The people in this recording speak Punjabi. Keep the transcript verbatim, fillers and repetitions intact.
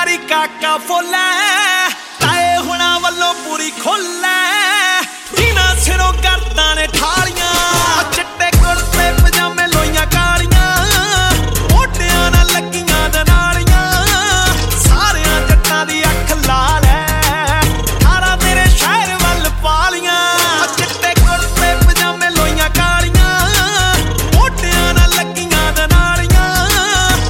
ਯਾਰੀ ਕਾਕਾ ਫੋਲੇ ਤਾਏ ਹੁਣਾਂ ਵੱਲੋਂ ਪੂਰੀ ਖੋਲੇ।